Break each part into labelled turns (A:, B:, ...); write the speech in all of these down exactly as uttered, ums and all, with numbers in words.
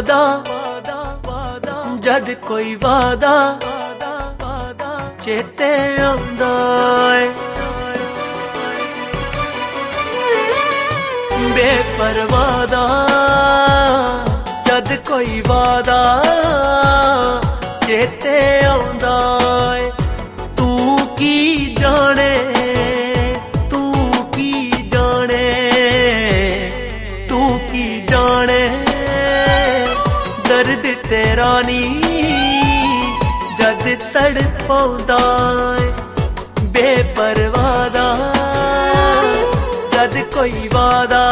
A: वादा जद कोई वादा चेते आंदा है बेपरवादा जद कोई वादा चेते आंदा है तू की जाने तू की जाने तू की जाने दर्द तेरा नी जद तड़पाउंदा है बेपरवादा जद कोई वादा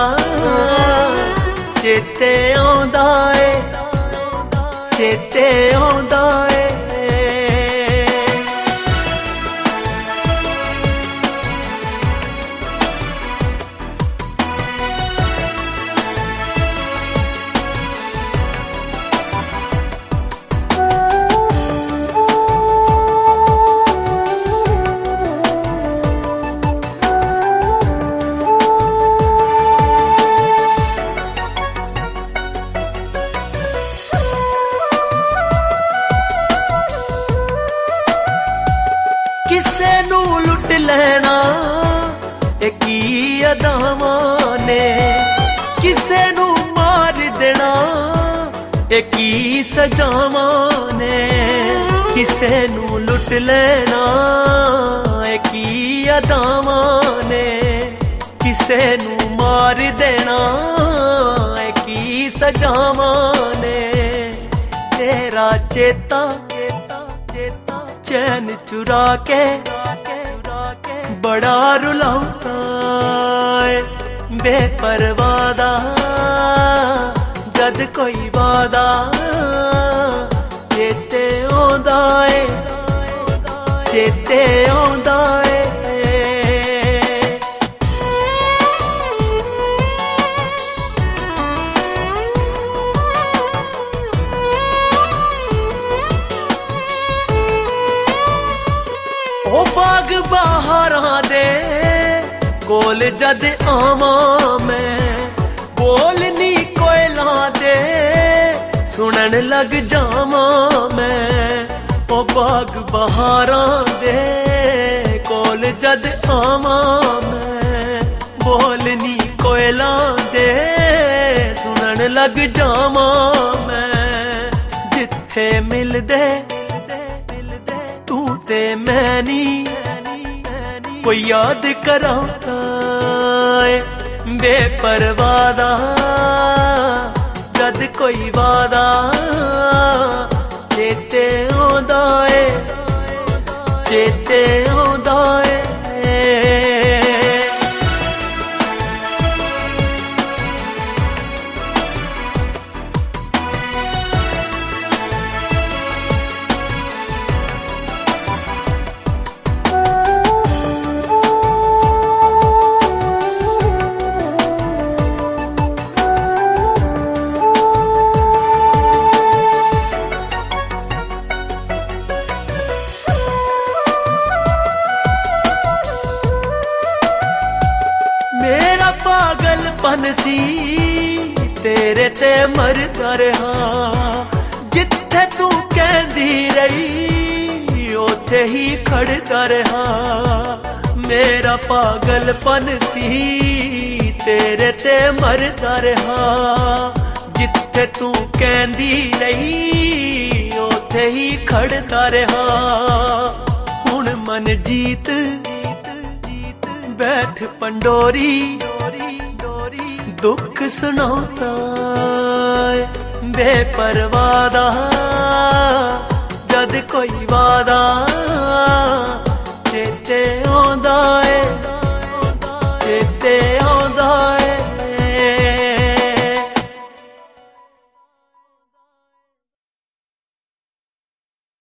A: चेते आंदा है चेते आंदा है किसे नू लुट लेना की अदावां ने किसे नू मार देना की सजावां ने किसे नू लुट लेना की अदावां ने किसे नू मार देना की सजावां ने तेरा चेता चेता चैन चुरा के बड़ा रुलाता है बेपरवादा जद कोई वादा चेते आंदा है चेते आंदा है ओ बाग बहारां दे कोल जद आवां मैं बोलनी कोयलां दे सुनन लग जावां मैं ओ बाग बहारां दे कोल जद आवां मैं बोलनी कोयलां दे सुनन लग जावां मैं जिथे मिलदे तू ते मैनी कोई याद कराता है बेपरवादा जद कोई वादा चेते आंदा है चेते आंदा है मेरा पागलपन सी तेरे ते मरदा रहा जिथे तू कहंदी रही ओथे ही खड़दा रहा मेरा पागलपन सी तेरे ते मरदा रहा जिथे तू कहंदी रही ओथे ही खड़दा रहा हुण मन जीत बैठ पंडोरी दुख सुनाता बेपरवादा जद कोई वादा